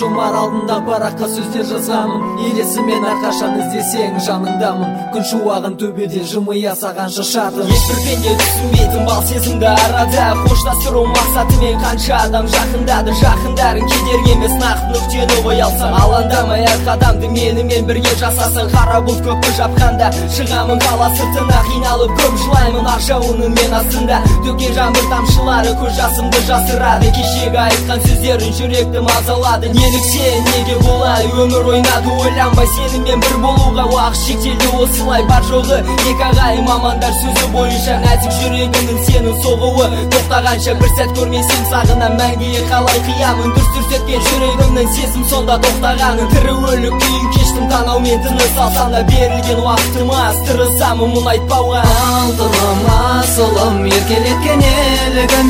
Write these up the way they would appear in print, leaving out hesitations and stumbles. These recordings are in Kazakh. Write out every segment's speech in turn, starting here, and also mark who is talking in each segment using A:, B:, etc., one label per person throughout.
A: жұмар алдында параққа сөздер жазғамын. Елесімен әрқашан іздесең жаныңдамын. Күн шуағын төбеден жымия саған шашатын.
B: Ешбір пенде түсінбейтін бал сезімді арада. Қоштастыру мақсатымен қанша адам жақындады. Жақындарың кедергі емес, нақты нүктені қоя алсаң. Алаңдамай әр қадамды менімен бірге жасасын. Қара бұлт көпті жапқанда шығамын қала сыртына. Қиналып көп жылаймын ақ жауынның мен астында. Төккен жаңбыр тамшылары көз жасымды жасырады. Кешегі айтқан сөздерін жүректі мазалады. Неліктен неге болай өмір ойнады, ойланбай сенімен бір болуға уақыт шектелді. Осылай бар жоғы екі ағайын мамандар сөзі бойынша. Нәзік жүрегімнің сенің соғуы тоқтағанша бір сәт көрмесем сағынам мәңгіге қалай қиямын. Дүр-дүр еткен жүрегімнің сезім сонда тоқтағанын. Тірі өлік күйін кештім танаумен тыныс алсам да берілген уақытыма тырысамын мұны айтпауға.
A: Алтыным асылым еркелеткен елігім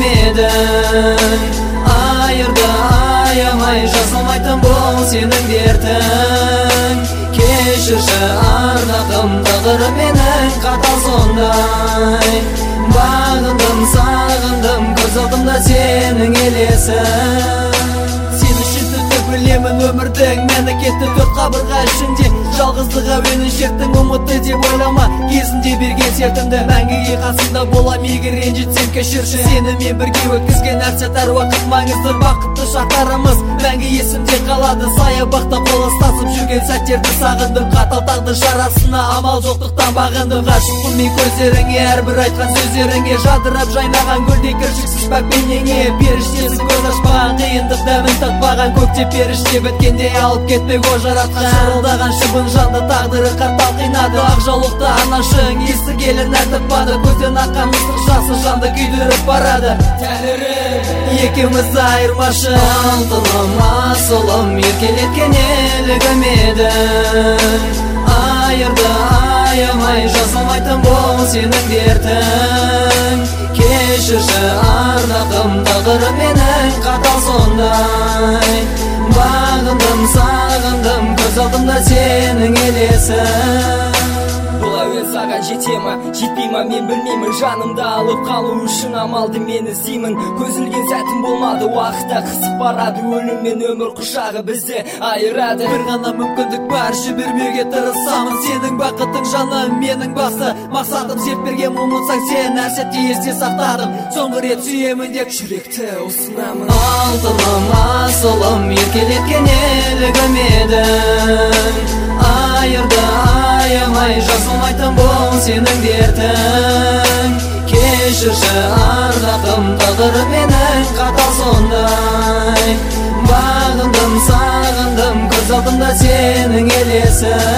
A: едің, айырды аямай жазылмайтын бұл сенің дертің. Кешірші ардақым тағдыры менің қатал сондай. Бағындым сағындым көз алдымда сенің елесің. Сен үшін түтті білемін өмірдің мәні кетті төрт қабырға ішінде. Жалғыздық әуенін шерттің ұмытты деп ойлама. Кезінде берген сертімді мәңгіге қасында болам. Егер ренжітсем кешірші. Сенімен бірге өткізген әр сәт әр уақыт маңызды. Бақытты шақтарымыз мәңгі есімде қалады. Саябақта қол ұстасып жүрген сәттерді сағындым. Қатал тағдыр шарасына амал жоқтықтан бағындым. Ғашықпын мен көздеріңе, әрбір айтқан сөздеріңе. Жадырап жайнаған гүлдей кіршіксіз пәк бейнеңе. Періштесіз көз ашпаған, қиындық дәмін татпаған. Көкте періште біткенде алып кетпек о жаратқан. Шырылдаған шыбын жанды тағдыры қартал қинады. Ақ жаулықты анашың есі келін әртіппады. Көзден аққан ыстық жасы жанды күйдіріп барады. Тәңірім екеумізді айырмашы. Алтыным асылым еркелеткен елігім едің, айырды аямай жазылмайтын бұл сенің дертің. Кешірші ардақым тағдыры менің қатал сондай. Бағындым сағындым көз алдымда сенің елесің.
B: Бұл әуен саған жете ма, жетпей ма мен білмеймін. Жанымды алып қалу үшін амалды мен іздеймін. Көзілген сәтім болмады, уақытта қысып барады. Өлім мен өмір құшағы бізді айырады.
A: Бір ғана мүмкіндік бар, жібермеуге тырысамын. Сенің бақытың жаным менің басты мақсатым. Серт берген ұмытсаң сен әр сәтте есте сақтадым. Соңғы рет сүйемін деп жүректі ұсынамын. Алтыным асылым еркелеткен елігім едің, айырды аямай жазылмайтын бұл сенің дертің. Кешірші ардақым тағдыры менің қатал сондай. Бағындым сағындым көз алдымда сенің елесің.